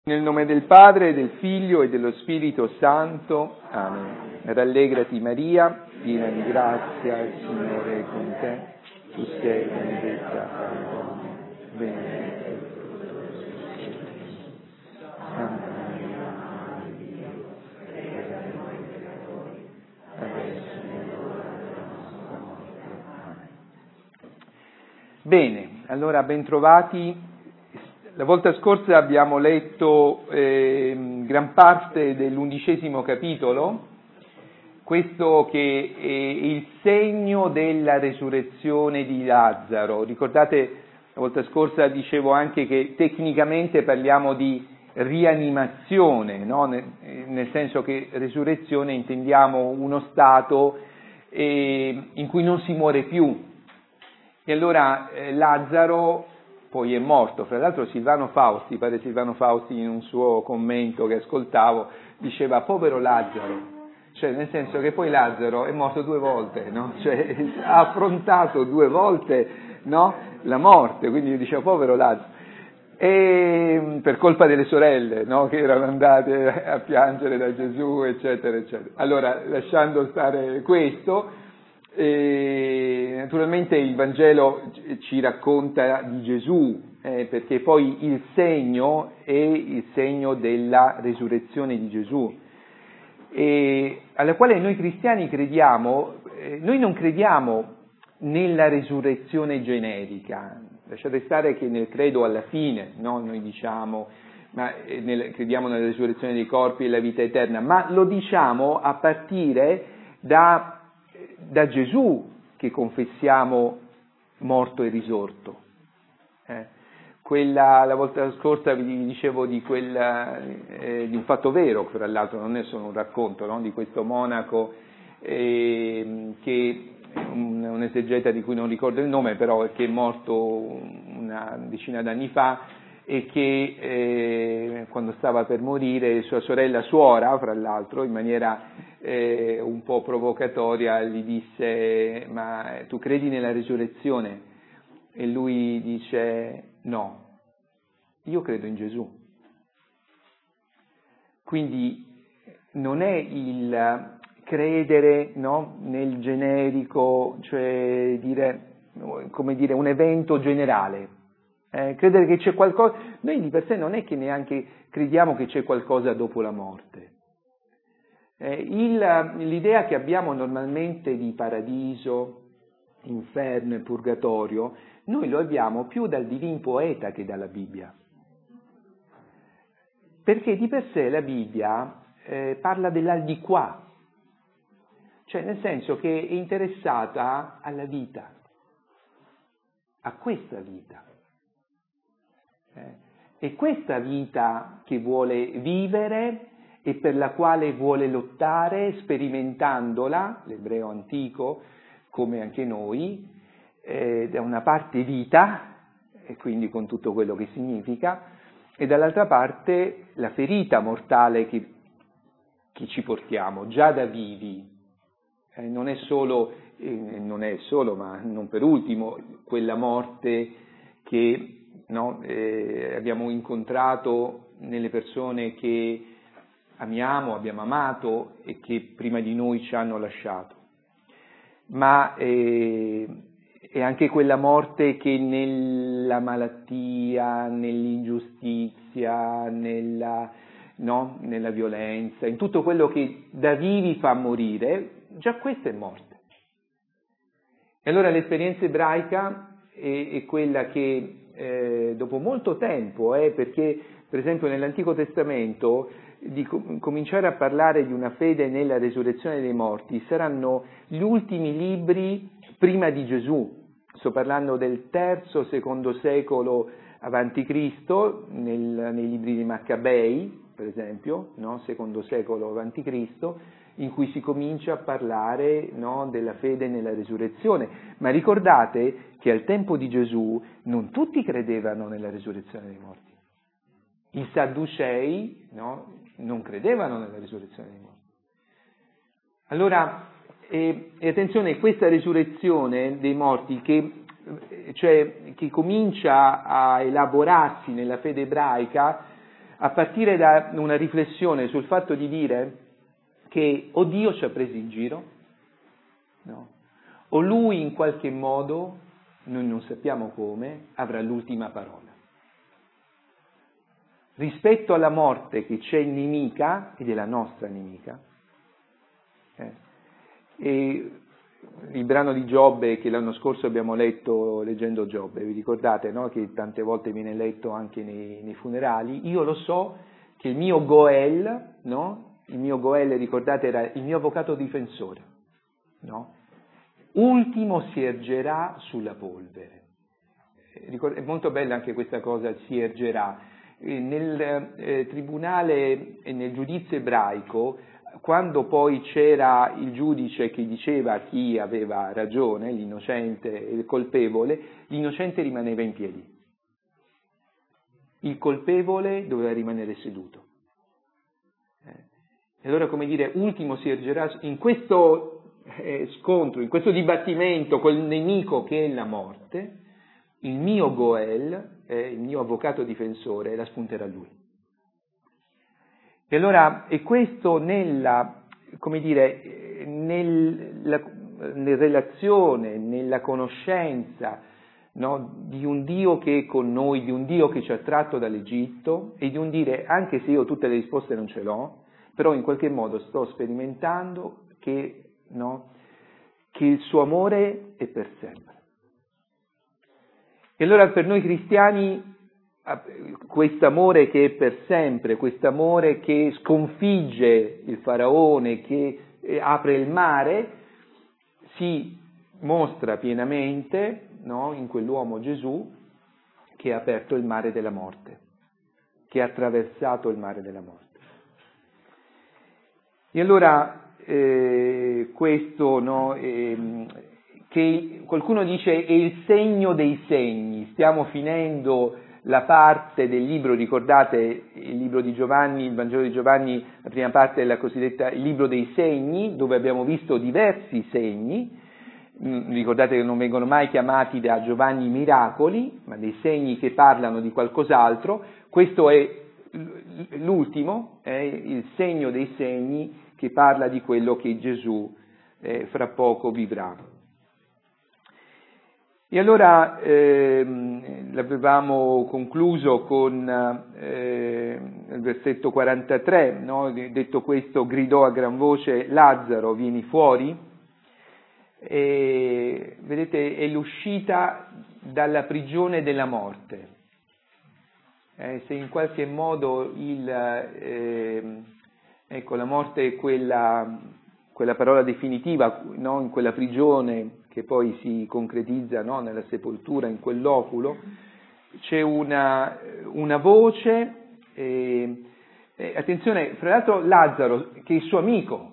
Nel nome del Padre, del Figlio e dello Spirito Santo. Amen. Rallegrati Maria, piena di grazia, il Signore è con te. Tu sei benedetta tra le donne, benedetta il frutto del tuo seno. Santa Maria, Madre di Dio, prega per noi peccatori, adesso e nell'ora della nostra morte. Amen. Bene, allora bentrovati. La volta scorsa abbiamo letto gran parte dell'11° capitolo, questo che è il segno della resurrezione di Lazzaro. Ricordate, la volta scorsa dicevo anche che tecnicamente parliamo di rianimazione, no? Nel senso che resurrezione intendiamo uno stato in cui non si muore più. E allora Lazzaro poi è morto. Fra l'altro padre Silvano Fausti, in un suo commento che ascoltavo, diceva povero Lazzaro, cioè nel senso che poi Lazzaro è morto 2 volte, no? Cioè ha affrontato 2 volte, no? La morte, quindi diceva povero Lazzaro, e per colpa delle sorelle, no? Che erano andate a piangere da Gesù, eccetera, eccetera. Allora, lasciando stare questo, naturalmente il Vangelo ci racconta di Gesù, perché poi il segno è il segno della resurrezione di Gesù, alla quale noi cristiani crediamo. Noi non crediamo nella resurrezione generica, lasciate stare che nel credo alla fine, no? Noi diciamo, crediamo nella resurrezione dei corpi e la vita eterna, ma lo diciamo a partire da Gesù, che confessiamo morto e risorto. La volta scorsa vi dicevo di un fatto vero, fra l'altro non è solo un racconto, no? Di questo monaco che un esegeta di cui non ricordo il nome, però che è morto una decina d'anni fa, e che quando stava per morire sua sorella suora, fra l'altro, in maniera un po' provocatoria, gli disse: ma tu credi nella risurrezione? E lui dice: no, io credo in Gesù. Quindi non è il credere, no, nel generico, cioè come dire un evento generale. Credere che c'è qualcosa, noi di per sé non è che neanche crediamo che c'è qualcosa dopo la morte. L'idea che abbiamo normalmente di paradiso, inferno e purgatorio, noi lo abbiamo più dal divin poeta che dalla Bibbia. Perché di per sé la Bibbia parla dell'aldilà, cioè nel senso che è interessata alla vita, a questa vita. È questa vita che vuole vivere e per la quale vuole lottare, sperimentandola, l'ebreo antico, come anche noi, da una parte vita, e quindi con tutto quello che significa, e dall'altra parte la ferita mortale che ci portiamo, già da vivi. Non è solo, ma non per ultimo, quella morte che abbiamo incontrato nelle persone che abbiamo amato e che prima di noi ci hanno lasciato, ma è anche quella morte che nella malattia, nell'ingiustizia, nella violenza, in tutto quello che da vivi fa morire, già questa è morte. E allora l'esperienza ebraica è quella che dopo molto tempo, perché per esempio nell'Antico Testamento di cominciare a parlare di una fede nella resurrezione dei morti saranno gli ultimi libri prima di Gesù. Sto parlando del III-II secolo avanti Cristo, nei libri di Maccabei, per esempio, no? II secolo avanti Cristo, in cui si comincia a parlare, no, della fede nella resurrezione. Ma ricordate che al tempo di Gesù non tutti credevano nella resurrezione dei morti. I Sadducei, no, non credevano nella risurrezione dei morti. Allora, e attenzione, questa risurrezione dei morti che comincia a elaborarsi nella fede ebraica a partire da una riflessione sul fatto di dire che o Dio ci ha presi in giro, no? O Lui in qualche modo, noi non sappiamo come, avrà l'ultima parola. Rispetto alla morte che c'è nemica, ed è la nostra nemica, e il brano di Giobbe che l'anno scorso abbiamo letto leggendo Giobbe, vi ricordate, no? Che tante volte viene letto anche nei funerali. Io lo so che il mio Goel, no? Il mio Goel, ricordate, era il mio avvocato difensore, no? Ultimo si ergerà sulla polvere. È molto bella anche questa cosa, si ergerà. Nel tribunale e nel giudizio ebraico, quando poi c'era il giudice che diceva chi aveva ragione, l'innocente e il colpevole, l'innocente rimaneva in piedi. Il colpevole doveva rimanere seduto. E allora, come dire, ultimo si ergerà in questo scontro, in questo dibattimento col nemico che è la morte, il mio Goel, il mio avvocato difensore, la spunterà lui. E allora è questo nella relazione, nella conoscenza, no, di un Dio che è con noi, di un Dio che ci ha tratto dall'Egitto e di un dire, anche se io tutte le risposte non ce l'ho, però in qualche modo sto sperimentando che il suo amore è per sempre. E allora per noi cristiani quest'amore che è per sempre, quest'amore che sconfigge il faraone, che apre il mare, si mostra pienamente, no, in quell'uomo Gesù che ha aperto il mare della morte, che ha attraversato il mare della morte. E allora questo, no, che qualcuno dice è il segno dei segni, stiamo finendo la parte del libro, ricordate il libro di Giovanni, il Vangelo di Giovanni, la prima parte è la cosiddetta il libro dei segni, dove abbiamo visto diversi segni, ricordate che non vengono mai chiamati da Giovanni miracoli, ma dei segni che parlano di qualcos'altro. Questo è l'ultimo, è il segno dei segni che parla di quello che Gesù fra poco vivrà. E allora l'avevamo concluso con il versetto 43, no? Detto questo gridò a gran voce: Lazzaro, vieni fuori. E, vedete, è l'uscita dalla prigione della morte. Se in qualche modo la morte è quella parola definitiva, no? In quella prigione che poi si concretizza, no? Nella sepoltura, in quell'oculo, c'è una voce, attenzione, fra l'altro Lazzaro, che è il suo amico,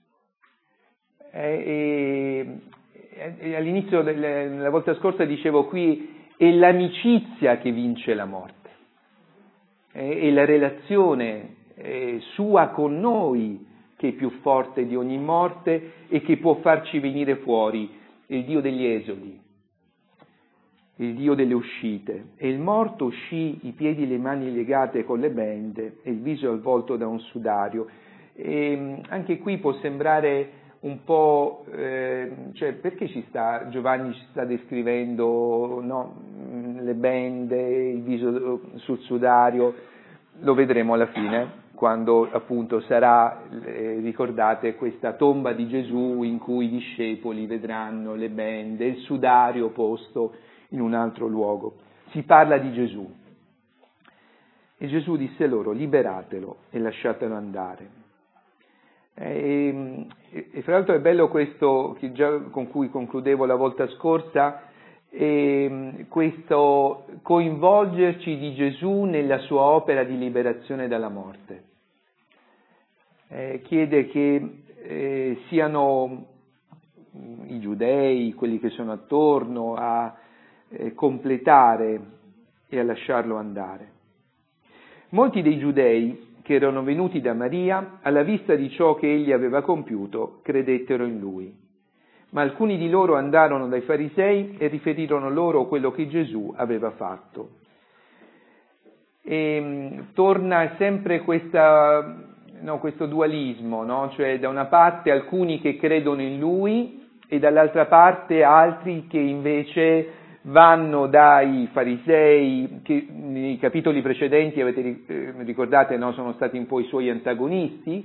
all'inizio, la volta scorsa dicevo qui, è l'amicizia che vince la morte, è la relazione sua con noi che è più forte di ogni morte e che può farci venire fuori. Il Dio degli esodi, il Dio delle uscite. E il morto uscì, i piedi e le mani legate con le bende e il viso avvolto da un sudario. E anche qui può sembrare un po', perché Giovanni ci sta descrivendo, no, le bende, il viso sul sudario? Lo vedremo alla fine, quando appunto sarà, ricordate, questa tomba di Gesù in cui i discepoli vedranno le bende, il sudario posto in un altro luogo. Si parla di Gesù. E Gesù disse loro: liberatelo e lasciatelo andare. E fra l'altro è bello questo, che già con cui concludevo la volta scorsa, questo coinvolgerci di Gesù nella sua opera di liberazione dalla morte. Chiede che siano i giudei, quelli che sono attorno, a completare e a lasciarlo andare. Molti dei giudei che erano venuti da Maria, alla vista di ciò che egli aveva compiuto, credettero in lui. Ma alcuni di loro andarono dai farisei e riferirono loro quello che Gesù aveva fatto. E torna sempre questo dualismo, no? Cioè da una parte alcuni che credono in lui e dall'altra parte altri che invece vanno dai farisei, che nei capitoli precedenti, ricordate, no? Sono stati un po' i suoi antagonisti,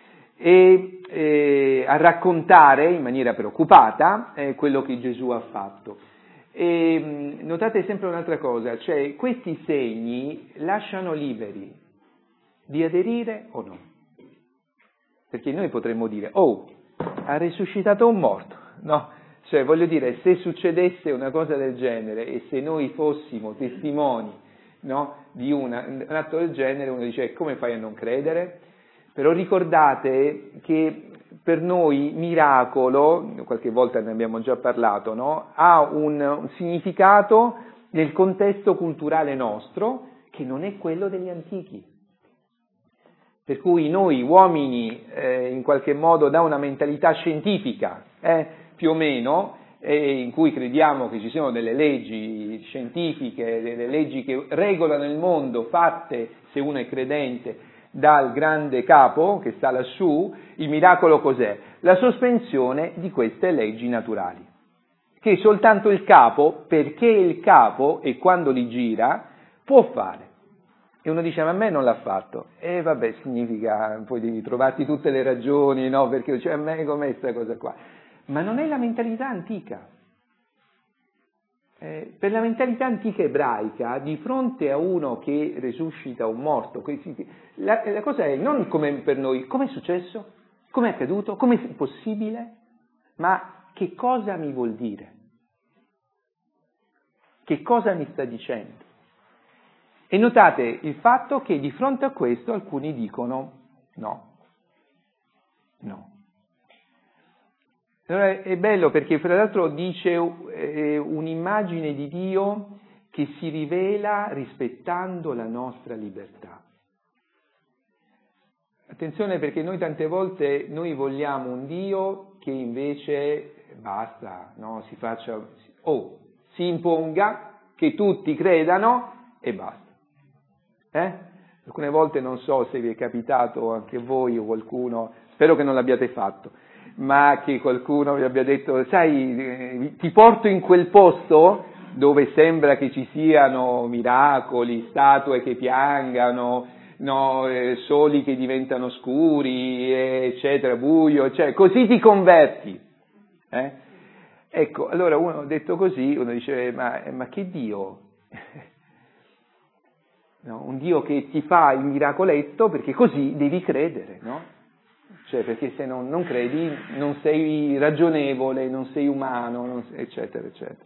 e a raccontare in maniera preoccupata quello che Gesù ha fatto. E notate sempre un'altra cosa, cioè questi segni lasciano liberi di aderire o no. Perché noi potremmo dire, oh, ha risuscitato un morto, no? Cioè, voglio dire, se succedesse una cosa del genere e se noi fossimo testimoni, no, di un atto del genere, uno dice, come fai a non credere? Però ricordate che per noi miracolo, qualche volta ne abbiamo già parlato, no, ha un significato nel contesto culturale nostro che non è quello degli antichi. Per cui noi uomini, in qualche modo, da una mentalità scientifica, più o meno, in cui crediamo che ci siano delle leggi scientifiche, delle leggi che regolano il mondo, fatte, se uno è credente, dal grande capo che sta lassù, il miracolo cos'è? La sospensione di queste leggi naturali, che soltanto il capo, perché il capo, e quando li gira, può fare. E uno dice, ma a me non l'ha fatto. E vabbè, significa, poi devi trovarti tutte le ragioni, no? Perché cioè, a me com'è questa cosa qua? Ma non è la mentalità antica. Per la mentalità antica ebraica, di fronte a uno che risuscita un morto, la cosa è non come per noi, come è successo? Come è accaduto? Come è possibile? Ma che cosa mi vuol dire? Che cosa mi sta dicendo? E notate il fatto che di fronte a questo alcuni dicono no. Allora è bello perché fra l'altro dice un'immagine di Dio che si rivela rispettando la nostra libertà. Attenzione perché noi tante volte vogliamo un Dio che invece basta, no? Si imponga, che tutti credano e basta. Alcune volte non so se vi è capitato anche a voi o qualcuno, spero che non l'abbiate fatto, ma che qualcuno vi abbia detto, sai, ti porto in quel posto dove sembra che ci siano miracoli, statue che piangano, no, soli che diventano scuri, eccetera, buio, cioè, così ti converti. Ecco, allora uno detto così, uno dice, ma che Dio? No, un Dio che ti fa il miracoletto perché così devi credere, no? Cioè perché se non credi non sei ragionevole, non sei umano, eccetera, eccetera.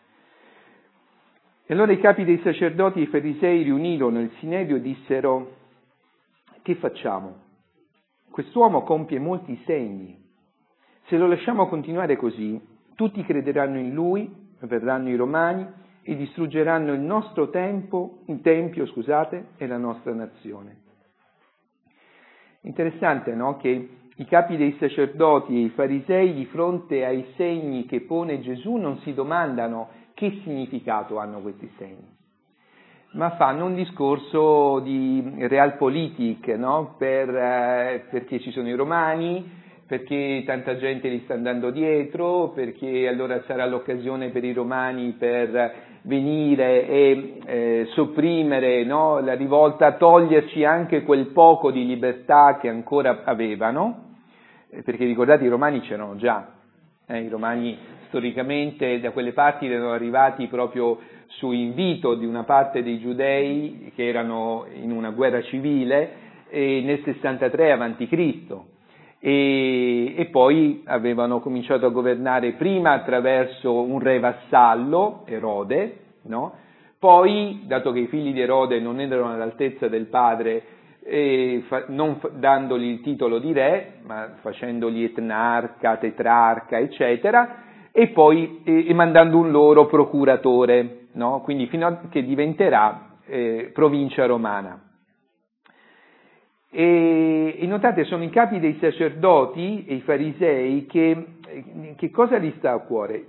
E allora i capi dei sacerdoti e i farisei riunirono il Sinedrio e dissero, che facciamo? Quest'uomo compie molti segni. Se lo lasciamo continuare così, tutti crederanno in lui, verranno i Romani, e distruggeranno il nostro tempio, e la nostra nazione. Interessante, no? Che i capi dei sacerdoti e i farisei di fronte ai segni che pone Gesù non si domandano che significato hanno questi segni, ma fanno un discorso di realpolitik, no? Perché ci sono i Romani, perché tanta gente li sta andando dietro, perché allora sarà l'occasione per i Romani per venire e sopprimere, no, la rivolta, toglierci anche quel poco di libertà che ancora avevano, perché ricordate i Romani c'erano già, i Romani storicamente da quelle parti erano arrivati proprio su invito di una parte dei giudei che erano in una guerra civile nel 63 a.C. E poi avevano cominciato a governare prima attraverso un re vassallo, Erode, no? Poi, dato che i figli di Erode non erano all'altezza del padre, non dandogli il titolo di re, ma facendogli etnarca, tetrarca, eccetera, e poi mandando un loro procuratore, no? Quindi fino a che diventerà provincia romana. E notate, sono i capi dei sacerdoti e i farisei che cosa gli sta a cuore?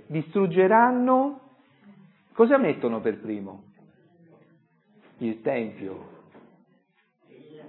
Distruggeranno, cosa mettono per primo? Il Tempio.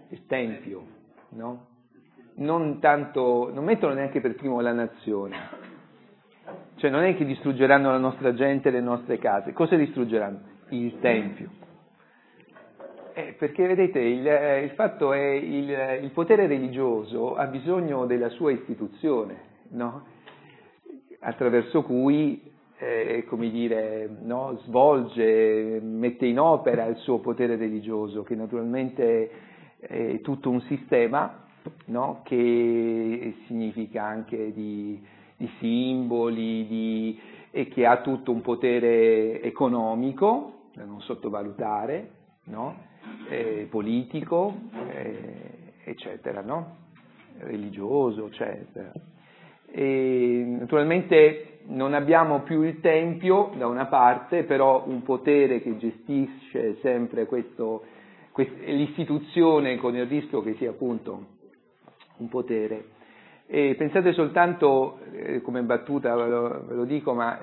il Tempio, no? Non mettono neanche per primo la nazione, cioè non è che distruggeranno la nostra gente e le nostre case, cosa distruggeranno? Il Tempio. Perché vedete, il fatto è il potere religioso ha bisogno della sua istituzione, no? Attraverso cui, come dire, no? Svolge, mette in opera il suo potere religioso, che naturalmente è tutto un sistema, no? Che significa anche di simboli, e che ha tutto un potere economico, da non sottovalutare, no? Politico, eccetera, no? Religioso, eccetera. E naturalmente non abbiamo più il Tempio da una parte, però un potere che gestisce sempre l'istituzione, con il rischio che sia appunto un potere. E pensate soltanto, come battuta ve lo dico, ma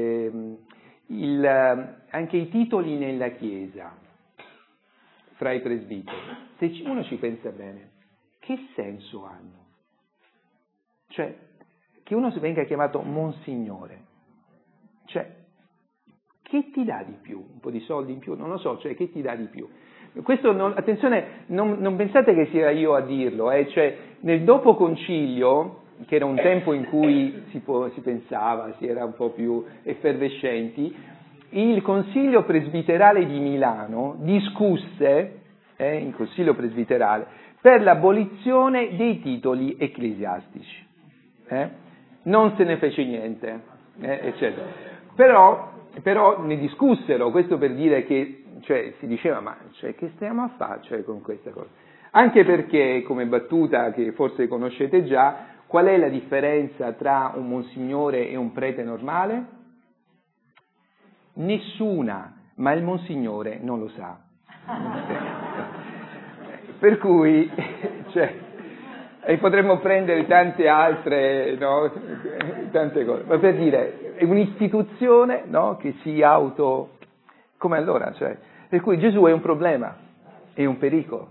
anche i titoli nella Chiesa fra i presbiteri, se uno ci pensa bene, che senso hanno? Cioè, che uno venga chiamato Monsignore, cioè, che ti dà di più? Un po' di soldi in più? Non lo so, cioè, che ti dà di più? Questo attenzione, non pensate che sia io a dirlo, cioè, nel dopo concilio, che era un tempo in cui si pensava, si era un po' più effervescenti, il Consiglio Presbiterale di Milano discusse, in Consiglio Presbiterale, per l'abolizione dei titoli ecclesiastici. Non se ne fece niente, eccetera. Però ne discussero, questo per dire che, cioè, si diceva, ma cioè, che stiamo a fare, cioè, con questa cosa? Anche perché, come battuta che forse conoscete già, qual è la differenza tra un monsignore e un prete normale? Nessuna, ma il Monsignore non lo sa. Per cui, cioè, e potremmo prendere tante altre, no, tante cose, ma per dire, è un'istituzione, no, che si come allora, cioè, per cui Gesù è un problema, è un pericolo.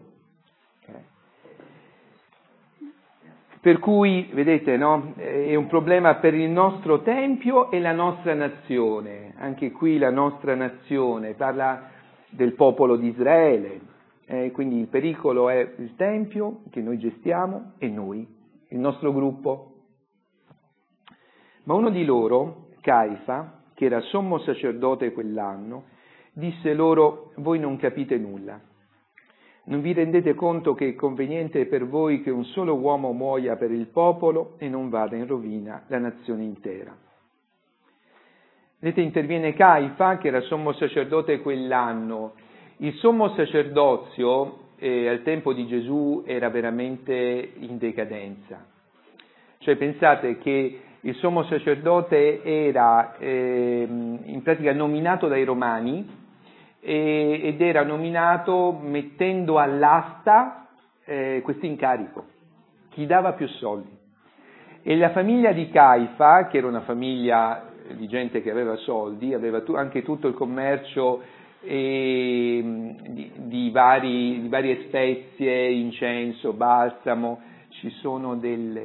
Per cui, vedete, no, è un problema per il nostro Tempio e la nostra nazione. Anche qui la nostra nazione parla del popolo di Israele, quindi il pericolo è il Tempio che noi gestiamo e noi, il nostro gruppo. Ma uno di loro, Caifa, che era sommo sacerdote quell'anno, disse loro: voi non capite nulla. Non vi rendete conto che è conveniente per voi che un solo uomo muoia per il popolo e non vada in rovina la nazione intera? Vedete, interviene Caifa, che era sommo sacerdote quell'anno. Il sommo sacerdozio al tempo di Gesù era veramente in decadenza. Cioè pensate che il sommo sacerdote era in pratica nominato dai Romani, ed era nominato mettendo all'asta questo incarico, chi dava più soldi. E la famiglia di Caifa, che era una famiglia di gente che aveva soldi, aveva anche tutto il commercio di varie spezie, incenso, balsamo, ci sono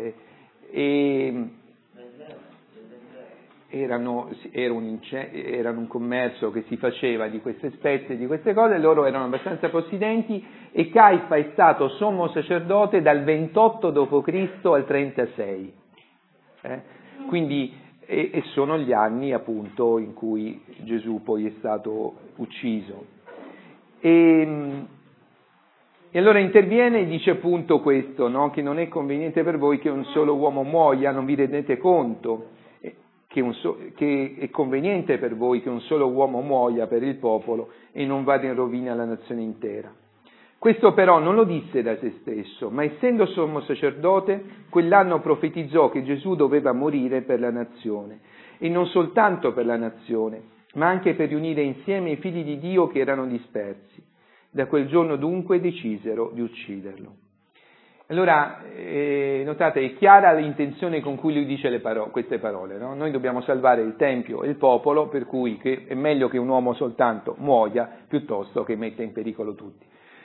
era un commercio che si faceva di queste spezie, di queste cose, loro erano abbastanza possidenti, e Caifa è stato sommo sacerdote dal 28 d.C. al 36. Quindi, e sono gli anni appunto in cui Gesù poi è stato ucciso. E allora interviene e dice appunto questo, no? Che non è conveniente per voi che un solo uomo muoia, non vi rendete conto? Che è conveniente per voi che un solo uomo muoia per il popolo e non vada in rovina la nazione intera. Questo però non lo disse da se stesso, ma essendo sommo sacerdote, quell'anno profetizzò che Gesù doveva morire per la nazione, e non soltanto per la nazione, ma anche per riunire insieme i figli di Dio che erano dispersi. Da quel giorno dunque decisero di ucciderlo. Allora, notate, è chiara l'intenzione con cui lui dice queste parole, no? Noi dobbiamo salvare il Tempio e il popolo, per cui è meglio che un uomo soltanto muoia piuttosto che metta in pericolo tutti.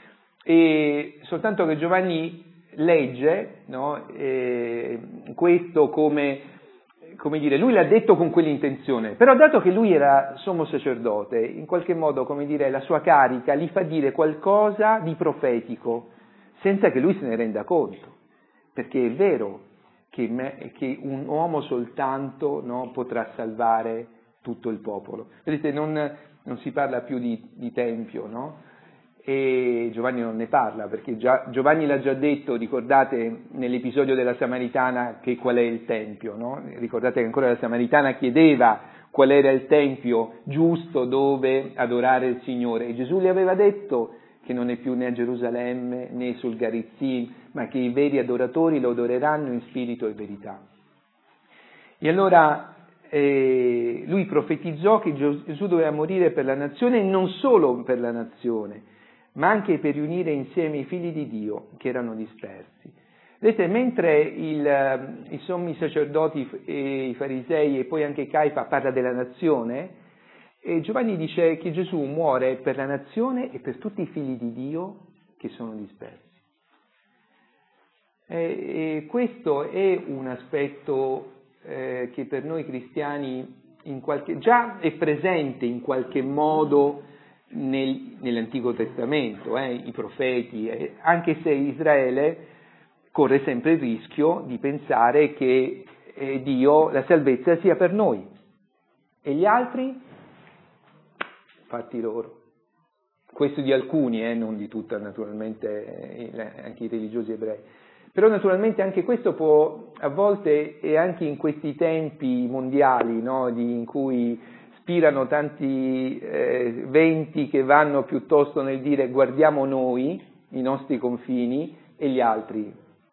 E soltanto che Giovanni legge, no, questo come dire, lui l'ha detto con quell'intenzione, però dato che lui era sommo sacerdote, in qualche modo, come dire, la sua carica gli fa dire qualcosa di profetico, senza che lui se ne renda conto, perché è vero che un uomo soltanto, no, potrà salvare tutto il popolo. Vedete, non si parla più di tempio, no? E Giovanni non ne parla, perché Giovanni l'ha già detto, ricordate nell'episodio della Samaritana che qual è il tempio, no? Ricordate che ancora la Samaritana chiedeva qual era il tempio giusto dove adorare il Signore, e Gesù le aveva detto che non è più né a Gerusalemme né sul Garizzim, ma che i veri adoratori lo adoreranno in spirito e verità. E allora lui profetizzò che Gesù doveva morire per la nazione, e non solo per la nazione, ma anche per riunire insieme i figli di Dio che erano dispersi. Vedete, mentre i sommi sacerdoti e i farisei e poi anche Caifa parla della nazione, e Giovanni dice che Gesù muore per la nazione e per tutti i figli di Dio che sono dispersi. E questo è un aspetto che per noi cristiani già è presente in qualche modo nell'Antico Testamento, i profeti, anche se Israele corre sempre il rischio di pensare che Dio, la salvezza sia per noi, e gli altri fatti loro. Questo di alcuni, non di tutta, naturalmente, anche i religiosi ebrei. Però naturalmente anche questo può, a volte, e anche in questi tempi mondiali, no, in cui spirano tanti venti che vanno piuttosto nel dire guardiamo noi, i nostri confini, e gli altri.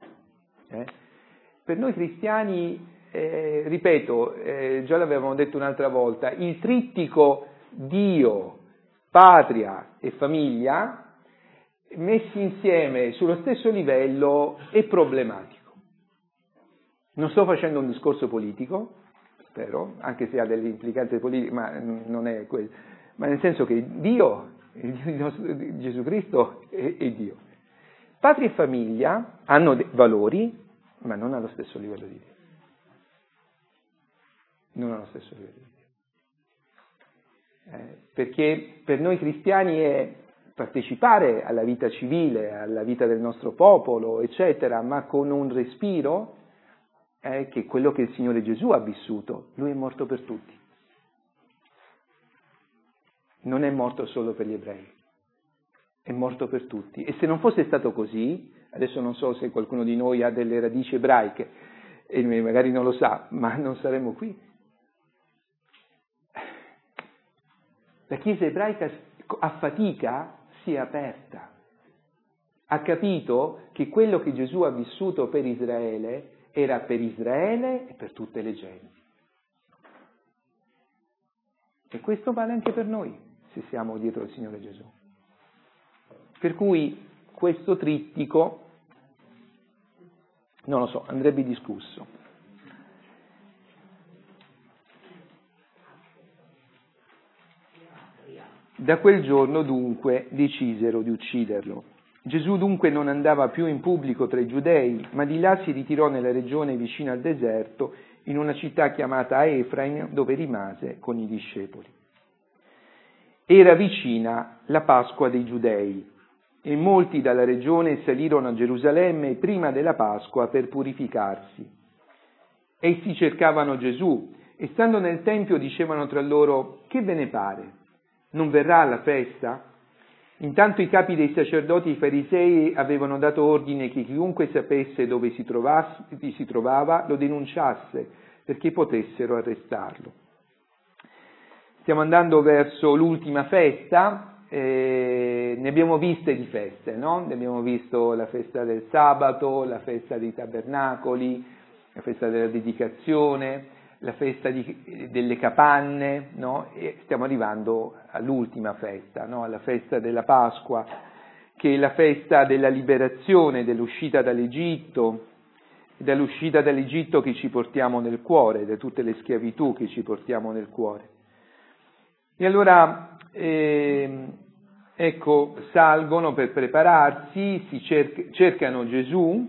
Per noi cristiani, ripeto, già l'avevamo detto un'altra volta, il trittico Dio, patria e famiglia, messi insieme sullo stesso livello, è problematico. Non sto facendo un discorso politico, spero, anche se ha delle implicanze politiche, ma non è quello, ma nel senso che Dio, il Dio di Gesù Cristo è Dio. Patria e famiglia hanno valori, ma non allo stesso livello di Dio. Non allo stesso livello di Dio. Perché per noi cristiani è partecipare alla vita civile, alla vita del nostro popolo, eccetera, ma con un respiro che è quello che il Signore Gesù ha vissuto. Lui è morto per tutti. Non è morto solo per gli ebrei, è morto per tutti. E se non fosse stato così, adesso non so se qualcuno di noi ha delle radici ebraiche, e magari non lo sa, ma non saremmo qui. La Chiesa ebraica a fatica si è aperta, ha capito che quello che Gesù ha vissuto per Israele era per Israele e per tutte le genti. E questo vale anche per noi, se siamo dietro il Signore Gesù. Per cui questo trittico, non lo so, andrebbe discusso. Da quel giorno dunque decisero di ucciderlo. Gesù dunque non andava più in pubblico tra i giudei, ma di là si ritirò nella regione vicina al deserto, in una città chiamata Efraim, dove rimase con i discepoli. Era vicina la Pasqua dei Giudei, e molti dalla regione salirono a Gerusalemme prima della Pasqua per purificarsi. Essi cercavano Gesù, e stando nel Tempio dicevano tra loro: «Che ve ne pare? Non verrà alla festa?» Intanto i capi dei sacerdoti e i farisei avevano dato ordine che chiunque sapesse dove si trovava lo denunciasse, perché potessero arrestarlo. Stiamo andando verso l'ultima festa, ne abbiamo viste di feste, no? Ne abbiamo visto la festa del sabato, la festa dei tabernacoli, la festa della dedicazione, la festa delle capanne, no? E stiamo arrivando all'ultima festa, no? Alla festa della Pasqua, che è la festa della liberazione, dell'uscita dall'Egitto, dall'uscita dall'Egitto che ci portiamo nel cuore, da tutte le schiavitù che ci portiamo nel cuore. E allora è ecco, salgono per prepararsi, cercano Gesù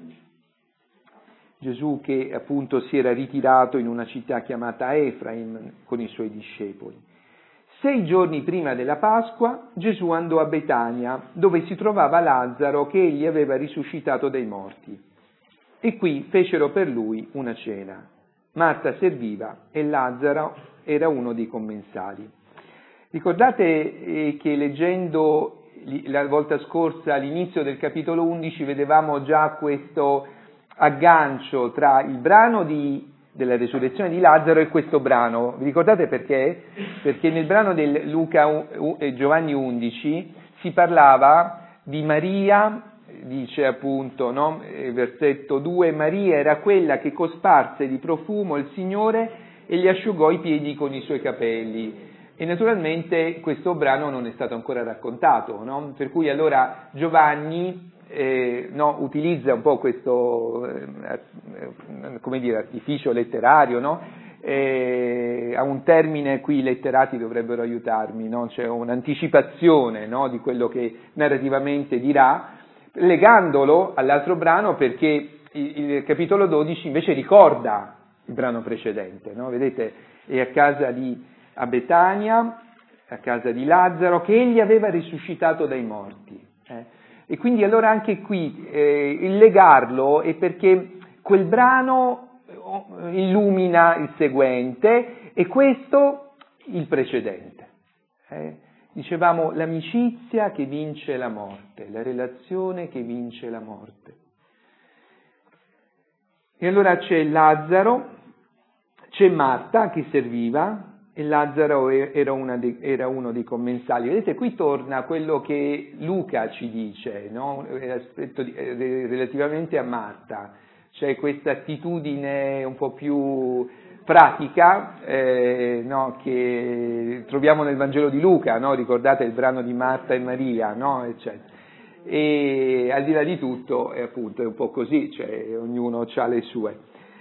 che appunto si era ritirato in una città chiamata Efraim con i suoi discepoli. 6 giorni prima della Pasqua Gesù andò a Betania, dove si trovava Lazzaro che egli aveva risuscitato dai morti. E qui fecero per lui una cena. Marta serviva e Lazzaro era uno dei commensali. Ricordate che leggendo la volta scorsa all'inizio del capitolo 11 vedevamo già questo aggancio tra il brano della resurrezione di Lazzaro e questo brano. Vi ricordate perché? Perché nel brano di Luca e Giovanni 11 si parlava di Maria, dice appunto, no? Versetto 2, Maria era quella che cosparse di profumo il Signore e gli asciugò i piedi con i suoi capelli. E naturalmente questo brano non è stato ancora raccontato, no? Per cui allora Giovanni utilizza un po' questo artificio letterario, no? Ha un termine, qui i letterati dovrebbero aiutarmi, no? C'è un'anticipazione, no? Di quello che narrativamente dirà, legandolo all'altro brano, perché il capitolo 12 invece ricorda il brano precedente, no? Vedete, è a Betania, a casa di Lazzaro, che egli aveva risuscitato dai morti. E quindi allora anche qui il legarlo è perché quel brano illumina il seguente e questo il precedente. Dicevamo l'amicizia che vince la morte, la relazione che vince la morte. E allora c'è Lazzaro, c'è Marta che serviva, e Lazzaro era uno dei commensali. Vedete, qui torna quello che Luca ci dice, no? Relativamente a Marta. C'è questa attitudine un po' più pratica, no? Che troviamo nel Vangelo di Luca, no? Ricordate il brano di Marta e Maria, no? Eccetera. E al di là di tutto, appunto, è un po' così, cioè ognuno ha le sue.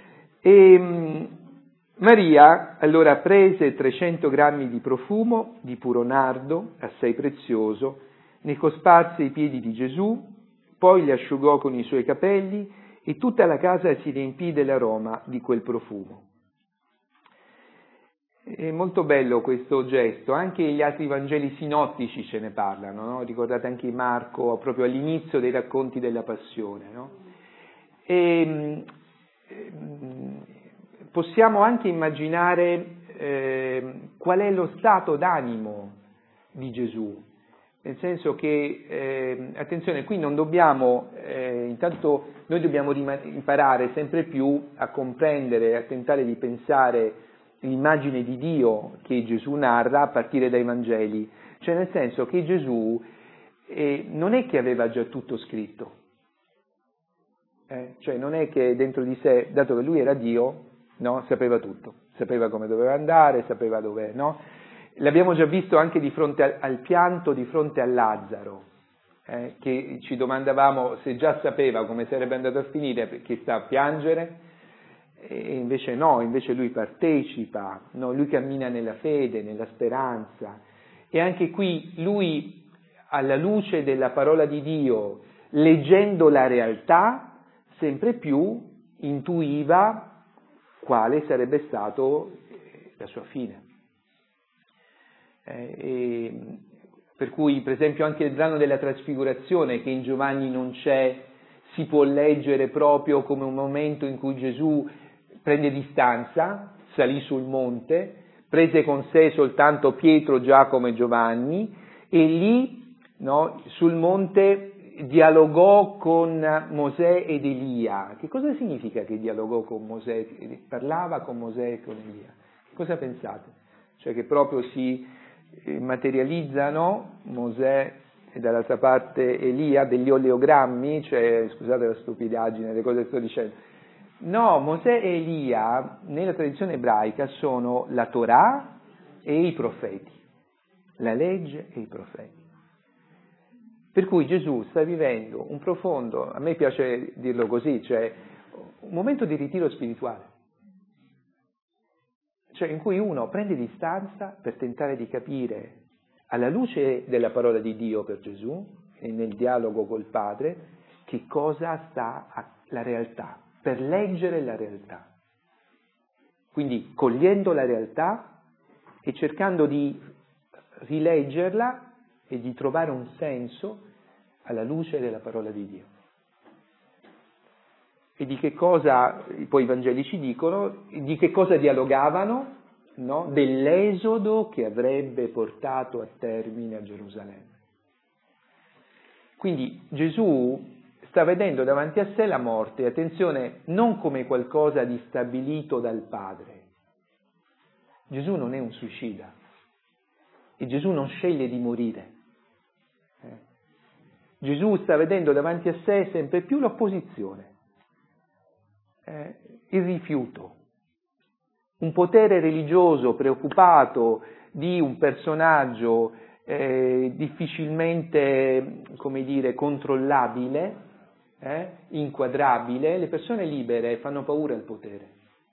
Maria allora prese 300 grammi di profumo di puro nardo, assai prezioso, ne cosparse i piedi di Gesù, poi li asciugò con i suoi capelli e tutta la casa si riempì dell'aroma di quel profumo. È molto bello questo gesto, anche gli altri Vangeli sinottici ce ne parlano, no? Ricordate anche Marco, proprio all'inizio dei racconti della Passione, no? Possiamo anche immaginare qual è lo stato d'animo di Gesù, nel senso che, attenzione, qui non dobbiamo, intanto noi dobbiamo imparare sempre più a comprendere, a tentare di pensare l'immagine di Dio che Gesù narra a partire dai Vangeli, cioè nel senso che Gesù non è che aveva già tutto scritto, cioè non è che dentro di sé, dato che lui era Dio, no, sapeva tutto, sapeva come doveva andare, sapeva dove, no? L'abbiamo già visto anche di fronte al pianto, di fronte a Lazzaro, che ci domandavamo se già sapeva come sarebbe andato a finire perché sta a piangere, e invece no, invece lui partecipa, no? Lui cammina nella fede, nella speranza, e anche qui lui, alla luce della parola di Dio, leggendo la realtà, sempre più intuiva quale sarebbe stato la sua fine. Per cui, per esempio, anche il brano della trasfigurazione, che in Giovanni non c'è, si può leggere proprio come un momento in cui Gesù prende distanza, salì sul monte, prese con sé soltanto Pietro, Giacomo e Giovanni, e lì, no, sul monte dialogò con Mosè ed Elia. Che cosa significa che dialogò con Mosè? Parlava con Mosè e con Elia. Cosa pensate? Cioè che proprio si materializzano Mosè e dall'altra parte Elia, degli oleogrammi, cioè, scusate la stupidaggine, le cose che sto dicendo. No, Mosè e Elia nella tradizione ebraica sono la Torah e i profeti, la legge e i profeti. Per cui Gesù sta vivendo un profondo, a me piace dirlo così, cioè un momento di ritiro spirituale, cioè in cui uno prende distanza per tentare di capire alla luce della parola di Dio per Gesù e nel dialogo col Padre, che cosa sta la realtà, per leggere la realtà. Quindi cogliendo la realtà e cercando di rileggerla e di trovare un senso alla luce della parola di Dio. E di che cosa, poi i Vangeli ci dicono, di che cosa dialogavano? No? Dell'esodo che avrebbe portato a termine a Gerusalemme. Quindi Gesù sta vedendo davanti a sé la morte, attenzione, non come qualcosa di stabilito dal Padre. Gesù non è un suicida e Gesù non sceglie di morire. Gesù sta vedendo davanti a sé sempre più l'opposizione, il rifiuto, un potere religioso preoccupato di un personaggio difficilmente, come dire, controllabile, inquadrabile. Le persone libere fanno paura al potere,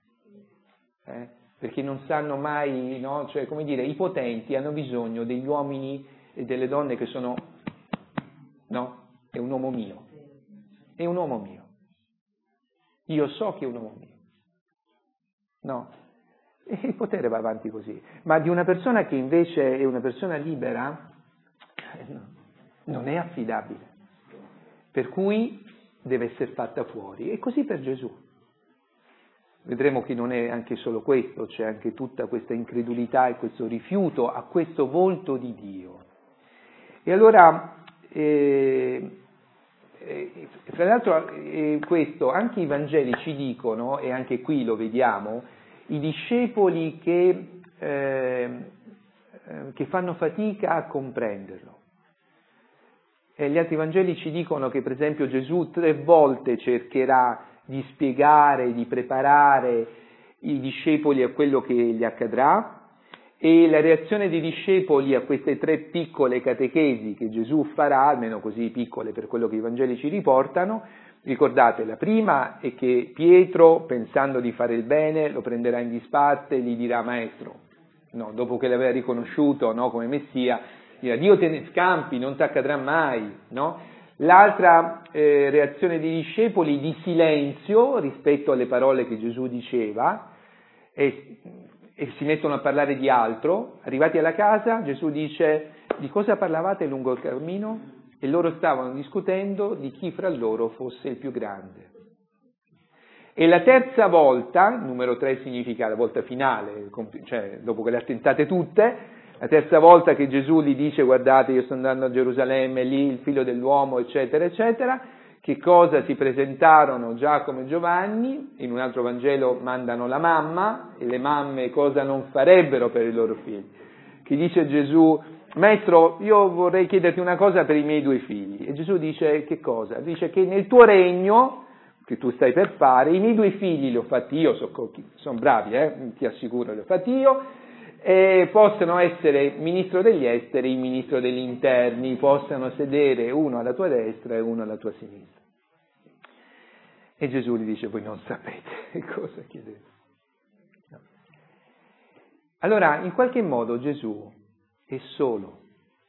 perché non sanno mai, no? Cioè, come dire, i potenti hanno bisogno degli uomini e delle donne che sono, no? È un uomo mio, è un uomo mio. Io so che è un uomo mio. No, e il potere va avanti così. Ma di una persona che invece è una persona libera, non è affidabile. Per cui deve essere fatta fuori. E così per Gesù. Vedremo che non è anche solo questo, c'è anche tutta questa incredulità e questo rifiuto a questo volto di Dio. E allora, fra l'altro, questo anche i Vangeli ci dicono, e anche qui lo vediamo, i discepoli che fanno fatica a comprenderlo. E gli altri Vangeli ci dicono che, per esempio, Gesù 3 volte cercherà di spiegare, di preparare i discepoli a quello che gli accadrà, e la reazione dei discepoli a queste 3 piccole catechesi che Gesù farà, almeno così piccole per quello che i Vangeli ci riportano, ricordate, la prima è che Pietro, pensando di fare il bene, lo prenderà in disparte e gli dirà: Maestro, no, dopo che l'aveva riconosciuto, no, come Messia, dirà: Dio te ne scampi, non ti accadrà mai, no? L'altra reazione dei discepoli di silenzio rispetto alle parole che Gesù diceva, e si mettono a parlare di altro. Arrivati alla casa, Gesù dice: di cosa parlavate lungo il cammino? E loro stavano discutendo di chi fra loro fosse il più grande. E la terza volta, numero 3 significa la volta finale, cioè dopo che le ha tentate tutte, la terza volta che Gesù gli dice: guardate, io sto andando a Gerusalemme, lì il figlio dell'uomo, eccetera, eccetera, che cosa si presentarono Giacomo e Giovanni? In un altro Vangelo mandano la mamma, e le mamme cosa non farebbero per i loro figli? Che dice Gesù: Maestro, io vorrei chiederti una cosa per i miei 2 figli. E Gesù dice: che cosa? Dice che nel tuo regno, che tu stai per fare, i miei 2 figli li ho fatti io, sono bravi, ti assicuro, li ho fatti io, e possono essere ministro degli esteri, ministro degli interni, possano sedere uno alla tua destra e uno alla tua sinistra. E Gesù gli dice: voi non sapete cosa chiedete. No. Allora, in qualche modo Gesù è solo.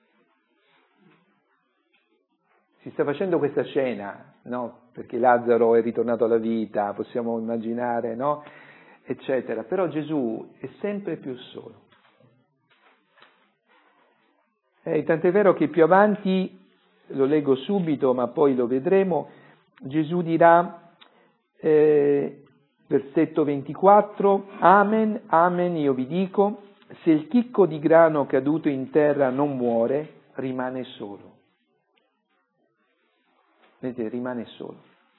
Si sta facendo questa scena, no? Perché Lazzaro è ritornato alla vita, possiamo immaginare, no? Eccetera. Però Gesù è sempre più solo. Tant'è vero che più avanti, lo leggo subito, ma poi lo vedremo, Gesù dirà, versetto 24, Amen, amen, io vi dico, se il chicco di grano caduto in terra non muore, rimane solo. Vedete, rimane solo.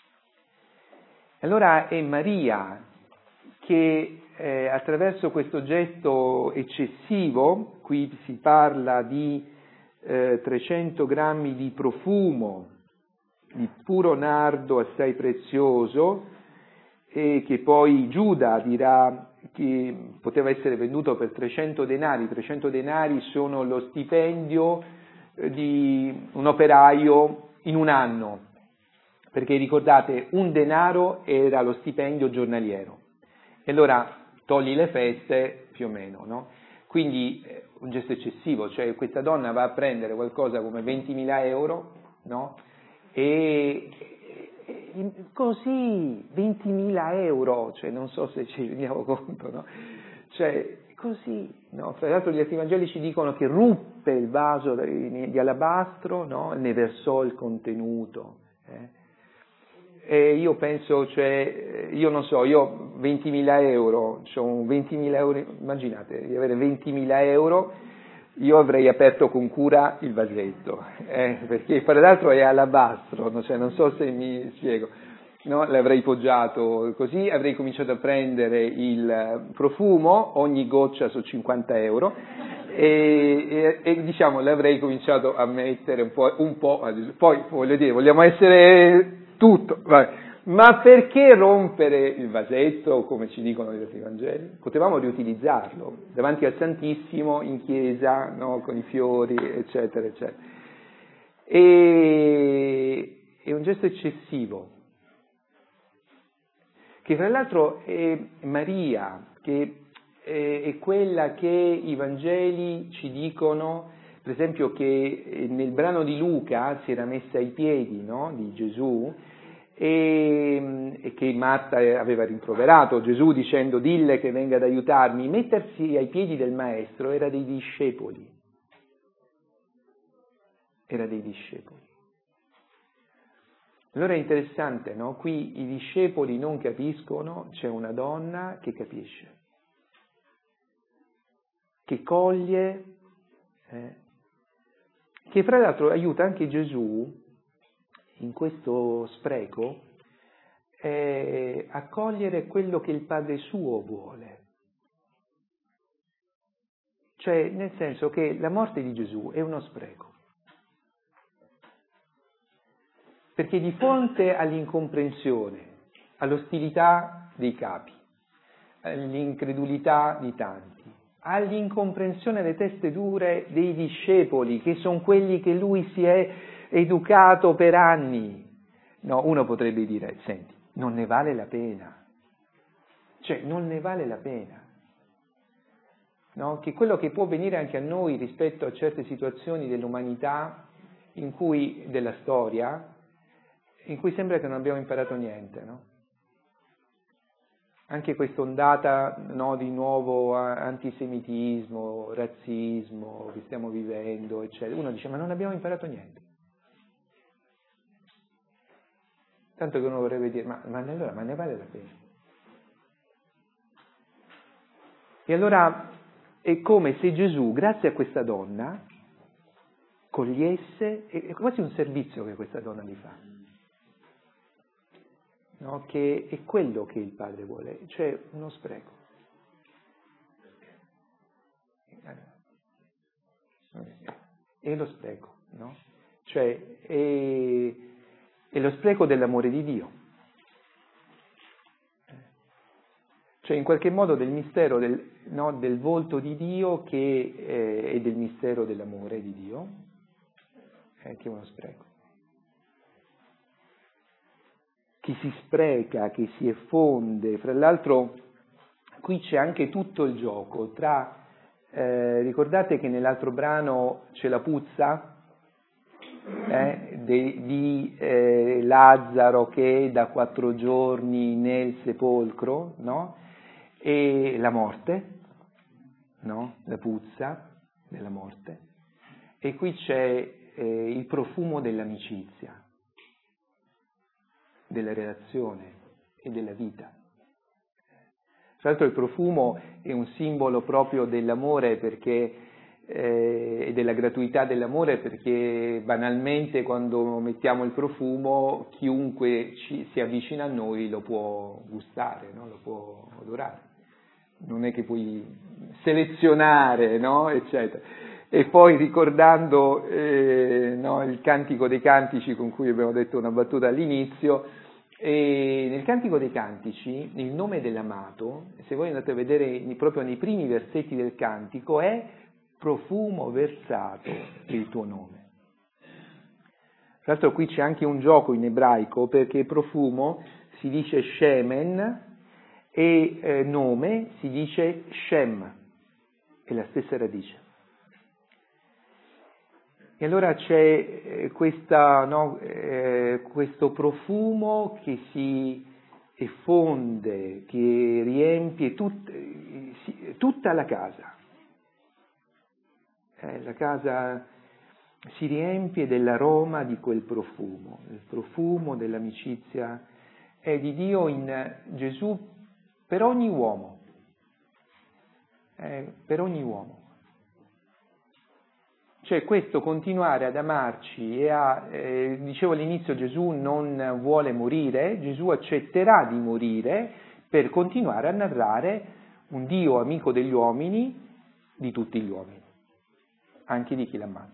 Allora è Maria che attraverso questo gesto eccessivo, qui si parla di 300 grammi di profumo, di puro nardo assai prezioso, e che poi Giuda dirà che poteva essere venduto per 300 denari. 300 denari sono lo stipendio di un operaio in un anno, perché ricordate, un denaro era lo stipendio giornaliero. E allora togli le feste, più o meno, no? Quindi un gesto eccessivo, cioè questa donna va a prendere qualcosa come 20.000 euro, no? E così, 20.000 euro, cioè non so se ci rendiamo conto, no? Cioè, così, no? Tra l'altro gli altri Vangeli ci dicono che ruppe il vaso di alabastro, no? E ne versò il contenuto. E io penso, cioè, io non so, io 20.000 euro, cioè 20.000 euro, immaginate di avere 20.000 euro, io avrei aperto con cura il vasetto, perché fra l'altro è alabastro, cioè, non so se mi spiego, no? L'avrei poggiato così, avrei cominciato a prendere il profumo, ogni goccia su 50 euro, e diciamo l'avrei cominciato a mettere un po', poi voglio dire, vogliamo essere tutto, vabbè. Ma perché rompere il vasetto, come ci dicono gli altri Vangeli? Potevamo riutilizzarlo davanti al Santissimo, in chiesa, no? Con i fiori, eccetera, eccetera. È un gesto eccessivo, che fra l'altro è Maria, che è quella che i Vangeli ci dicono, per esempio, che nel brano di Luca si era messa ai piedi, no? Di Gesù, e che Marta aveva rimproverato Gesù dicendo: dille che venga ad aiutarmi. Mettersi ai piedi del maestro era dei discepoli, Allora è interessante, no? Qui i discepoli non capiscono, c'è una donna che capisce, che coglie, che fra l'altro aiuta anche Gesù in questo spreco a cogliere quello che il Padre suo vuole. Cioè, nel senso che la morte di Gesù è uno spreco. Perché di fronte all'incomprensione, all'ostilità dei capi, all'incredulità di tanti, all'incomprensione delle teste dure dei discepoli, che sono quelli che lui si è educato per anni, no, uno potrebbe dire: senti, non ne vale la pena. Cioè, non ne vale la pena. No? Che quello che può venire anche a noi rispetto a certe situazioni dell'umanità, della storia, in cui sembra che non abbiamo imparato niente, no? Anche questa ondata, no, di nuovo antisemitismo, razzismo che stiamo vivendo, eccetera. Uno dice: ma non abbiamo imparato niente. Tanto che uno vorrebbe dire: ma ne vale la pena? E allora è come se Gesù, grazie a questa donna, cogliesse, è quasi un servizio che questa donna gli fa, no? Che è quello che il Padre vuole, cioè uno spreco. È lo spreco, no? Cioè è lo spreco dell'amore di Dio. Cioè in qualche modo del mistero del volto di Dio e del mistero dell'amore di Dio, che è uno spreco. Che si spreca, che si effonde. Fra l'altro qui c'è anche tutto il gioco tra, ricordate che nell'altro brano c'è la puzza di Lazzaro che è da 4 giorni nel sepolcro, no? E la morte, no? La puzza della morte. E qui c'è il profumo dell'amicizia, della relazione e della vita. Tra l'altro il profumo è un simbolo proprio dell'amore e della gratuità dell'amore, perché banalmente quando mettiamo il profumo chiunque si avvicina a noi lo può gustare, no? Lo può odorare. Non è che puoi selezionare, no? Eccetera. E poi ricordando no, il Cantico dei Cantici, con cui abbiamo detto una battuta all'inizio, nel Cantico dei Cantici il nome dell'amato, se voi andate a vedere proprio nei primi versetti del Cantico, è profumo versato il tuo nome. Tra l'altro qui c'è anche un gioco in ebraico, perché profumo si dice shemen e nome si dice shem, è la stessa radice. E allora c'è questo profumo che si effonde, che riempie tutta la casa. La casa si riempie dell'aroma di quel profumo, il profumo dell'amicizia di Dio in Gesù per ogni uomo, per ogni uomo. Cioè questo continuare ad amarci dicevo all'inizio, Gesù non vuole morire, Gesù accetterà di morire per continuare a narrare un Dio amico degli uomini, di tutti gli uomini, anche di chi l'ammazza.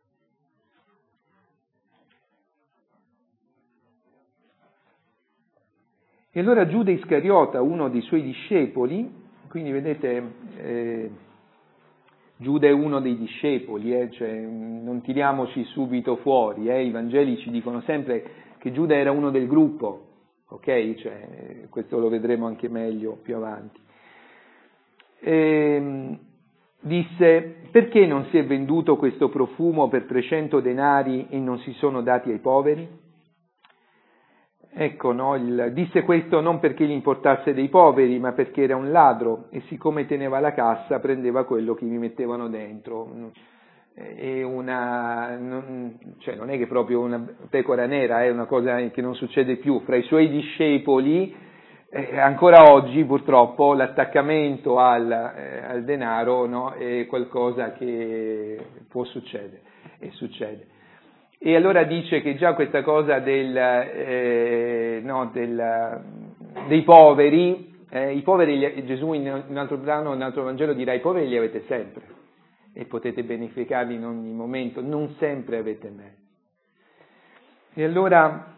E allora Giuda Iscariota, uno dei suoi discepoli, quindi vedete, Giuda è uno dei discepoli, cioè, non tiriamoci subito fuori, i Vangeli ci dicono sempre che Giuda era uno del gruppo, ok? Cioè, questo lo vedremo anche meglio più avanti. Disse: perché non si è venduto questo profumo per 300 denari e non si sono dati ai poveri? Ecco, disse questo non perché gli importasse dei poveri, ma perché era un ladro e siccome teneva la cassa prendeva quello che mi mettevano dentro. Non è che proprio una pecora nera, è una cosa che non succede più. Fra i suoi discepoli, ancora oggi purtroppo, l'attaccamento al denaro è qualcosa che può succedere e succede. E allora dice che già questa cosa dei poveri, i poveri Gesù in un altro brano, in un altro Vangelo dirà: i poveri li avete sempre e potete beneficarli in ogni momento, non sempre avete me. E allora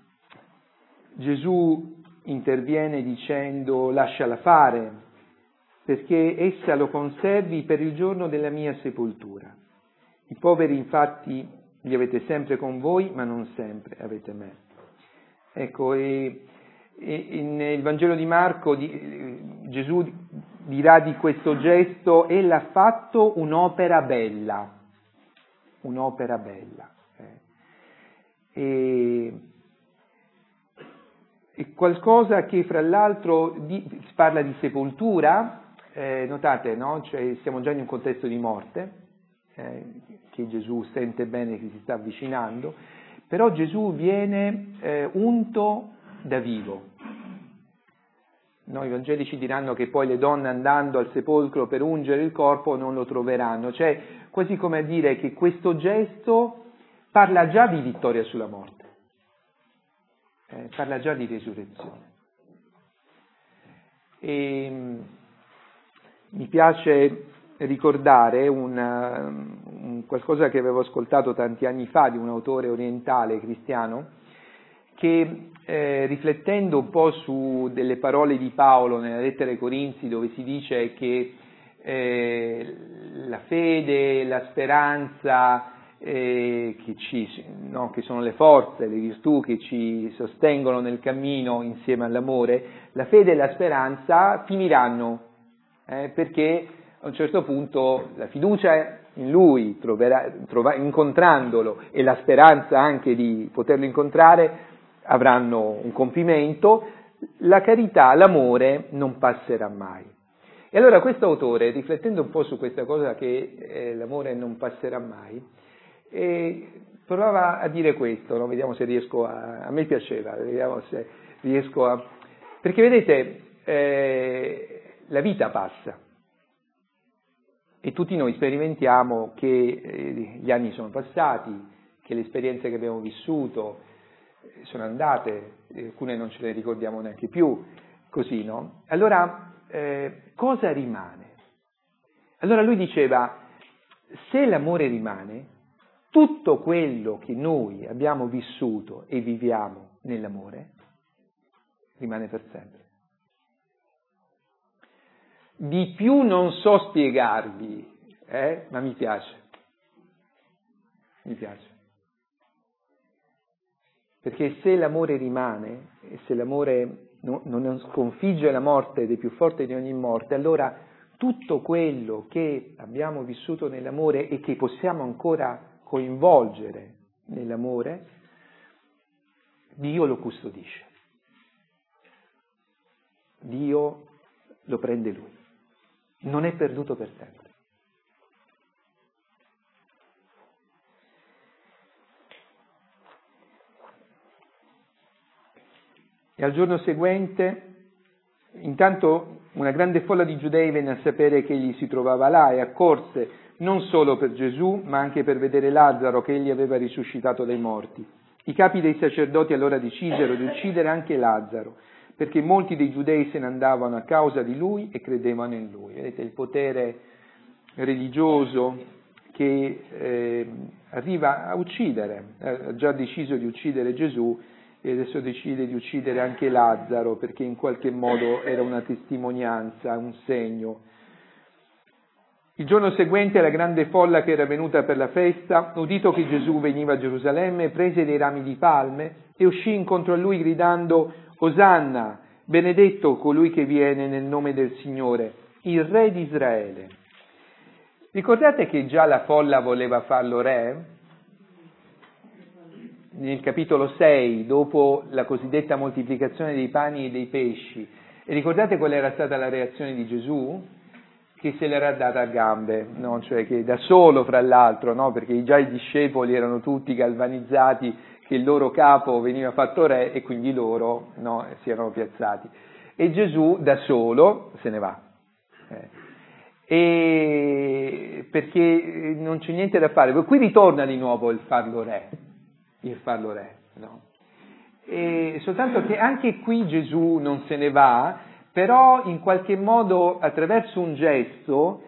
Gesù interviene dicendo: lasciala fare, perché essa lo conservi per il giorno della mia sepoltura. I poveri infatti li avete sempre con voi, ma non sempre avete me. Ecco, e nel Vangelo di Marco Gesù dirà di questo gesto: e l'ha fatto un'opera bella, un'opera bella. E qualcosa che fra l'altro parla di sepoltura, notate, no? Cioè, siamo già in un contesto di morte, che Gesù sente bene che si sta avvicinando, però Gesù viene unto da vivo. I Vangeli ci diranno che poi le donne andando al sepolcro per ungere il corpo non lo troveranno, cioè quasi come a dire che questo gesto parla già di vittoria sulla morte, parla già di resurrezione. E mi piace ricordare un qualcosa che avevo ascoltato tanti anni fa di un autore orientale cristiano che riflettendo un po' su delle parole di Paolo nella lettera ai Corinzi, dove si dice che la fede, la speranza che sono le forze, le virtù che ci sostengono nel cammino insieme all'amore, la fede e la speranza finiranno, perché a un certo punto la fiducia in Lui, incontrandolo, e la speranza anche di poterlo incontrare avranno un compimento, la carità, l'amore non passerà mai. E allora questo autore, riflettendo un po' su questa cosa che l'amore non passerà mai, provava a dire questo, no? Vediamo se riesco a me piaceva, vediamo se riesco a... Perché vedete, la vita passa. E tutti noi sperimentiamo che gli anni sono passati, che le esperienze che abbiamo vissuto sono andate, alcune non ce le ricordiamo neanche più, così, no? Allora, cosa rimane? Allora lui diceva: se l'amore rimane, tutto quello che noi abbiamo vissuto e viviamo nell'amore rimane per sempre. Di più non so spiegarvi, ma mi piace. Perché se l'amore rimane, e se l'amore non sconfigge la morte ed è più forte di ogni morte, allora tutto quello che abbiamo vissuto nell'amore e che possiamo ancora coinvolgere nell'amore, Dio lo custodisce. Dio lo prende Lui. Non è perduto per sempre. E al giorno seguente, intanto una grande folla di giudei venne a sapere che egli si trovava là e accorse non solo per Gesù, ma anche per vedere Lazzaro che egli aveva risuscitato dai morti. I capi dei sacerdoti allora decisero di uccidere anche Lazzaro, perché molti dei giudei se ne andavano a causa di lui e credevano in lui. Vedete il potere religioso che arriva a uccidere, ha già deciso di uccidere Gesù e adesso decide di uccidere anche Lazzaro, perché in qualche modo era una testimonianza, un segno. Il giorno seguente la grande folla che era venuta per la festa, udito che Gesù veniva a Gerusalemme, prese dei rami di palme e uscì incontro a lui gridando: Osanna, benedetto colui che viene nel nome del Signore, il Re di Israele. Ricordate che già la folla voleva farlo re? Nel capitolo 6, dopo la cosiddetta moltiplicazione dei pani e dei pesci. E ricordate qual era stata la reazione di Gesù? Che se l'era data a gambe, no? Cioè che da solo, fra l'altro, no? Perché già i discepoli erano tutti galvanizzati che il loro capo veniva fatto re e quindi loro, no, si erano piazzati. E Gesù da solo se ne va. E perché non c'è niente da fare. Qui ritorna di nuovo il farlo re, no? E soltanto che anche qui Gesù non se ne va, però in qualche modo attraverso un gesto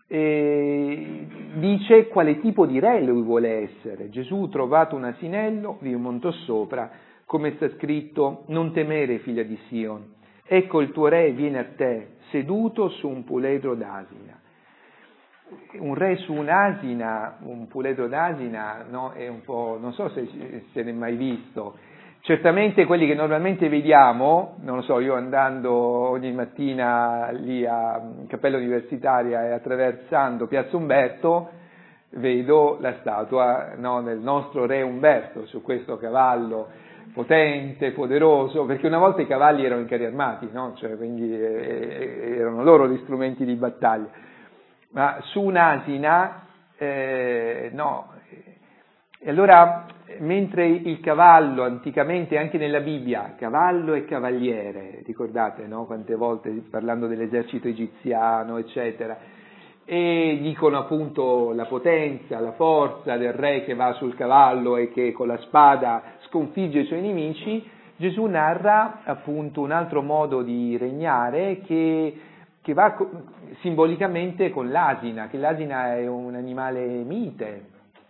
dice quale tipo di re lui vuole essere. Gesù, trovato un asinello, vi montò sopra, come sta scritto: non temere, figlia di Sion, ecco il tuo re viene a te, seduto su un puledro d'asina. Un re su un'asina, un puledro d'asina, no? È un po', non so se ne è mai visto. Certamente quelli che normalmente vediamo, non lo so, io andando ogni mattina lì a Cappella Universitaria e attraversando Piazza Umberto, vedo la statua, no, del nostro re Umberto su questo cavallo potente, poderoso, perché una volta i cavalli erano i carri armati, no? Cioè, quindi erano loro gli strumenti di battaglia. Ma su un'asina, no. E allora, mentre il cavallo, anticamente anche nella Bibbia, cavallo e cavaliere, ricordate, no? Quante volte parlando dell'esercito egiziano, eccetera, e dicono appunto la potenza, la forza del re che va sul cavallo e che con la spada sconfigge i suoi nemici, Gesù narra appunto un altro modo di regnare che va simbolicamente con l'asina, che l'asina è un animale mite,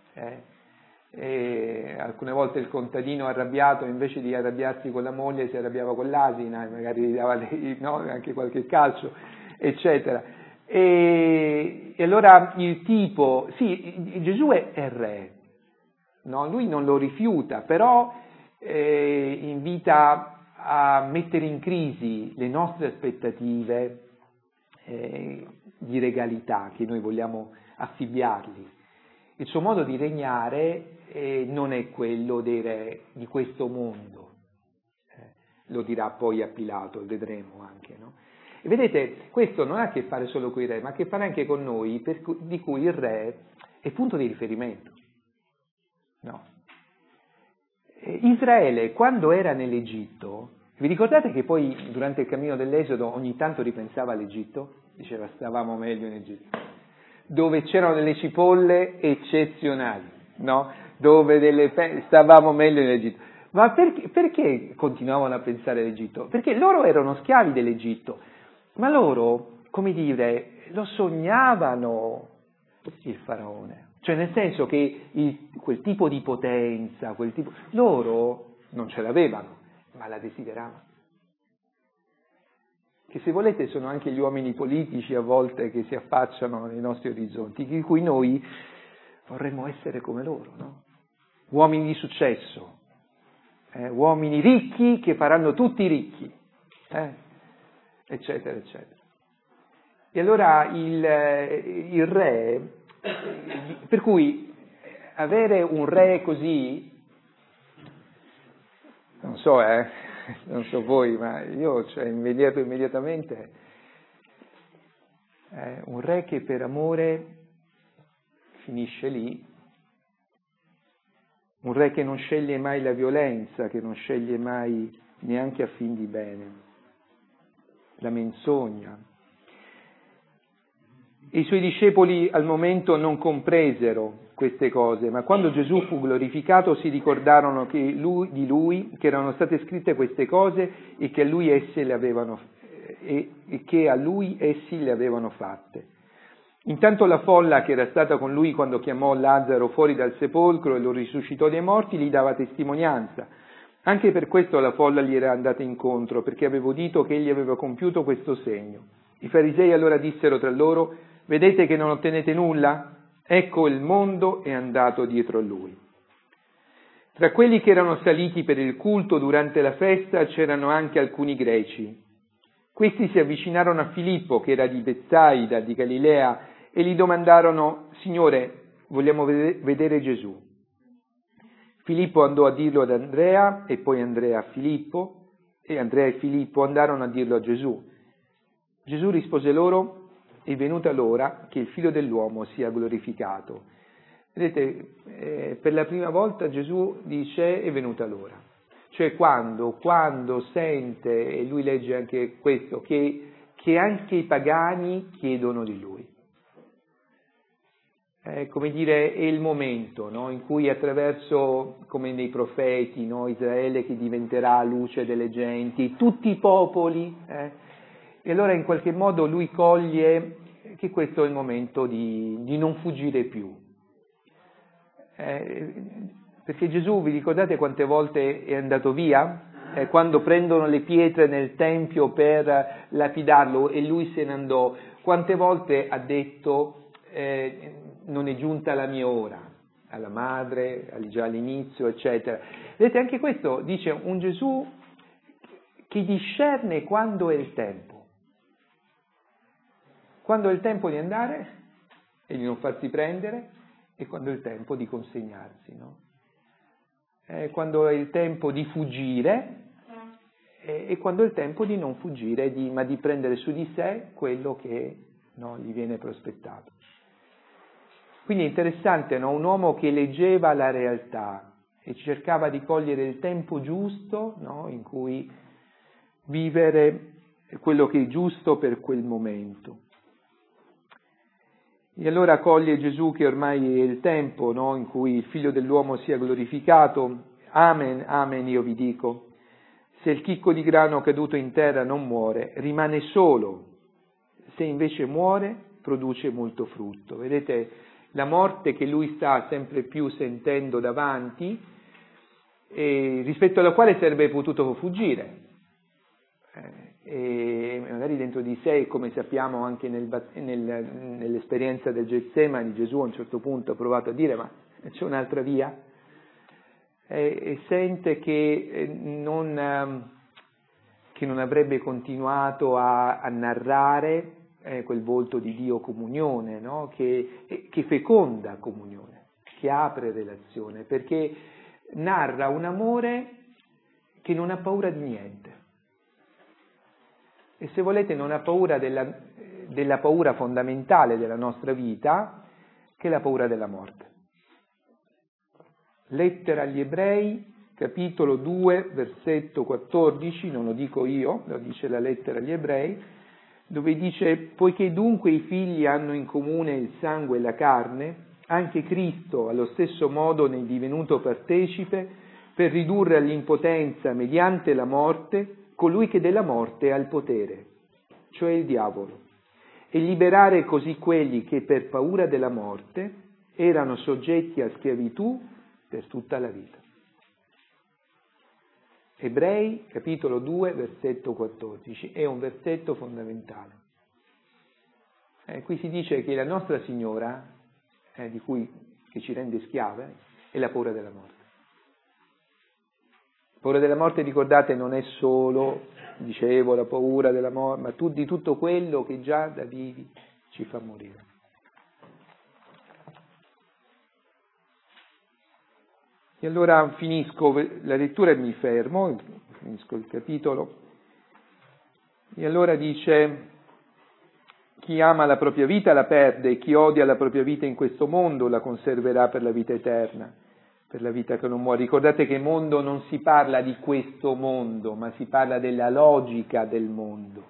E alcune volte il contadino arrabbiato, invece di arrabbiarsi con la moglie, si arrabbiava con l'asina e magari gli dava no, anche qualche calcio, eccetera. E allora il tipo, sì, Gesù è re, no? Lui non lo rifiuta, però invita a mettere in crisi le nostre aspettative di regalità che noi vogliamo affibbiargli. Il suo modo di regnare non è quello dei re di questo mondo, lo dirà poi a Pilato, vedremo anche, no? E vedete, questo non ha a che fare solo con i re, ma ha a che fare anche con noi, di cui il re è punto di riferimento. No. Israele, quando era nell'Egitto, vi ricordate che poi durante il cammino dell'Esodo ogni tanto ripensava all'Egitto? Diceva stavamo meglio in Egitto, dove c'erano delle cipolle eccezionali, no? Dove stavamo meglio in Egitto. Ma perché continuavano a pensare all'Egitto? Perché loro erano schiavi dell'Egitto, ma loro, come dire, lo sognavano il faraone. Cioè nel senso che quel tipo di potenza, loro non ce l'avevano, ma la desideravano. Che se volete sono anche gli uomini politici a volte che si affacciano nei nostri orizzonti, di cui noi vorremmo essere come loro, no? Uomini di successo, uomini ricchi che faranno tutti ricchi, eccetera, eccetera. E allora il re, per cui avere un re così, non so, non so voi, ma io, cioè, immediatamente, un re che per amore finisce lì, un re che non sceglie mai la violenza, che non sceglie mai neanche a fin di bene, la menzogna. I suoi discepoli al momento non compresero queste cose, ma quando Gesù fu glorificato si ricordarono di lui, che erano state scritte queste cose e che a lui essi le avevano fatte. Intanto la folla che era stata con lui quando chiamò Lazzaro fuori dal sepolcro e lo risuscitò dai morti gli dava testimonianza. Anche per questo la folla gli era andata incontro, perché aveva udito che egli aveva compiuto questo segno. I farisei allora dissero tra loro: vedete che non ottenete nulla? Ecco, il mondo è andato dietro a lui. Tra quelli che erano saliti per il culto durante la festa c'erano anche alcuni greci. Questi si avvicinarono a Filippo, che era di Betsaida, di Galilea, e gli domandarono: Signore, vogliamo vedere Gesù. Filippo andò a dirlo ad Andrea, e poi Andrea a Filippo, e Andrea e Filippo andarono a dirlo a Gesù. Gesù rispose loro: è venuta l'ora che il Figlio dell'uomo sia glorificato. Vedete, per la prima volta Gesù dice: è venuta l'ora. Cioè quando sente, e lui legge anche questo, che anche i pagani chiedono di lui. Come dire, è il momento, no? In cui attraverso, come nei profeti, no? Israele che diventerà luce delle genti, tutti i popoli, e allora in qualche modo lui coglie che questo è il momento di non fuggire più. Perché Gesù, vi ricordate quante volte è andato via? Quando prendono le pietre nel Tempio per lapidarlo e lui se ne andò, quante volte ha detto non è giunta la mia ora, alla madre, già all'inizio, eccetera. Vedete, anche questo dice un Gesù che discerne quando è il tempo. Quando è il tempo di andare e di non farsi prendere, e quando è il tempo di consegnarsi, no? Quando è il tempo di fuggire e quando è il tempo di non fuggire, ma di prendere su di sé quello che gli viene prospettato. Quindi è interessante, no? Un uomo che leggeva la realtà e cercava di cogliere il tempo giusto, no? In cui vivere quello che è giusto per quel momento. E allora coglie Gesù che ormai è il tempo, no? In cui il Figlio dell'uomo sia glorificato. Amen, amen, io vi dico. Se il chicco di grano caduto in terra non muore, rimane solo. Se invece muore, produce molto frutto. Vedete, la morte che lui sta sempre più sentendo davanti, rispetto alla quale sarebbe potuto fuggire. E magari dentro di sé, come sappiamo anche nell'esperienza del Getsemani, Gesù a un certo punto ha provato a dire: ma c'è un'altra via? E sente che non avrebbe continuato a narrare quel volto di Dio comunione, no? che feconda comunione, che apre relazione, perché narra un amore che non ha paura di niente. E se volete non ha paura della paura fondamentale della nostra vita, che è la paura della morte. Lettera agli Ebrei, capitolo 2, versetto 14, non lo dico io, lo dice la lettera agli Ebrei, dove dice: poiché dunque i figli hanno in comune il sangue e la carne, anche Cristo allo stesso modo ne è divenuto partecipe per ridurre all'impotenza mediante la morte colui che della morte ha il potere, cioè il diavolo, e liberare così quelli che per paura della morte erano soggetti a schiavitù per tutta la vita. Ebrei, capitolo 2, versetto 14, è un versetto fondamentale. Qui si dice che la nostra Signora, che ci rende schiave, è la paura della morte. La paura della morte, ricordate, non è solo, dicevo, la paura della morte, ma di tutto quello che già da vivi ci fa morire. E allora finisco la lettura e mi fermo, finisco il capitolo. E allora dice: chi ama la propria vita la perde, e chi odia la propria vita in questo mondo la conserverà per la vita eterna, per la vita che non muore. Ricordate che mondo non si parla di questo mondo, ma si parla della logica del mondo.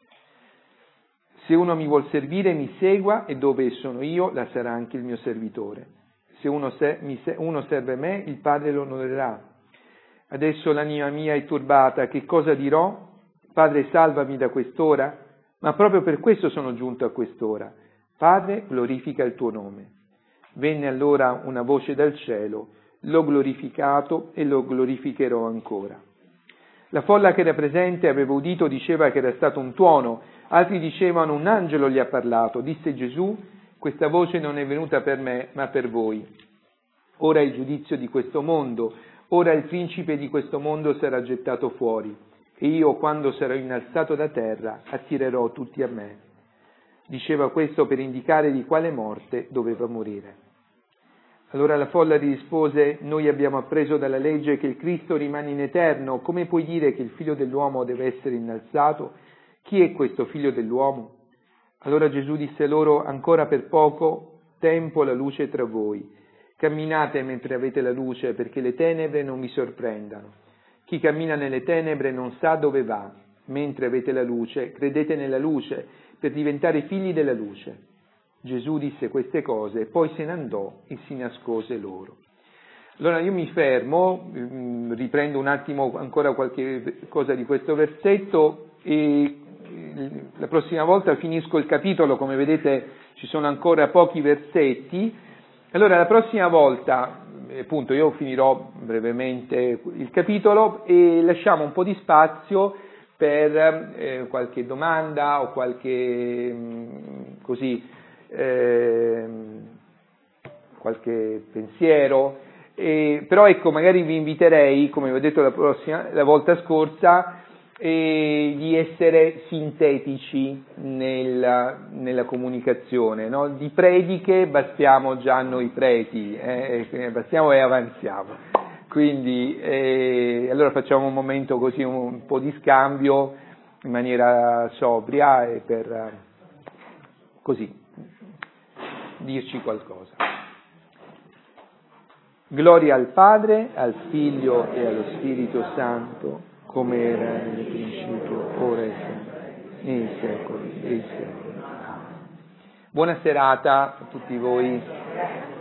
Se uno mi vuol servire, mi segua, e dove sono io, là sarà anche il mio servitore. Se uno serve me, il Padre lo onorerà. Adesso l'anima mia è turbata, che cosa dirò? Padre, salvami da quest'ora? Ma proprio per questo sono giunto a quest'ora. Padre, glorifica il tuo nome. Venne allora una voce dal cielo: l'ho glorificato e lo glorificherò ancora. La folla che era presente aveva udito, diceva che era stato un tuono, altri dicevano un angelo gli ha parlato. Disse Gesù: questa voce non è venuta per me, ma per voi. Ora è il giudizio di questo mondo, ora il principe di questo mondo sarà gettato fuori, e io, quando sarò innalzato da terra, attirerò tutti a me. Diceva questo per indicare di quale morte doveva morire. Allora la folla rispose: noi abbiamo appreso dalla legge che il Cristo rimane in eterno, come puoi dire che il figlio dell'uomo deve essere innalzato? Chi è questo figlio dell'uomo? Allora Gesù disse loro: ancora per poco tempo la luce è tra voi. Camminate mentre avete la luce, perché le tenebre non vi sorprendano. Chi cammina nelle tenebre non sa dove va. Mentre avete la luce, credete nella luce, per diventare figli della luce. Gesù disse queste cose e poi se ne andò e si nascose loro. Allora io mi fermo, riprendo un attimo ancora qualche cosa di questo versetto e la prossima volta finisco il capitolo. Come vedete ci sono ancora pochi versetti. Allora la prossima volta, appunto, io finirò brevemente il capitolo e lasciamo un po' di spazio per qualche domanda o qualche qualche pensiero, però ecco, magari vi inviterei, come vi ho detto la volta scorsa, di essere sintetici nella comunicazione, no? Di prediche bastiamo già noi preti, bastiamo e avanziamo. Quindi allora facciamo un momento così, un po' di scambio in maniera sobria e per così dirci qualcosa. Gloria al Padre, al Figlio e allo Spirito Santo, come era nel principio, ora e sempre, nei secoli dei secoli. Buona serata a tutti voi.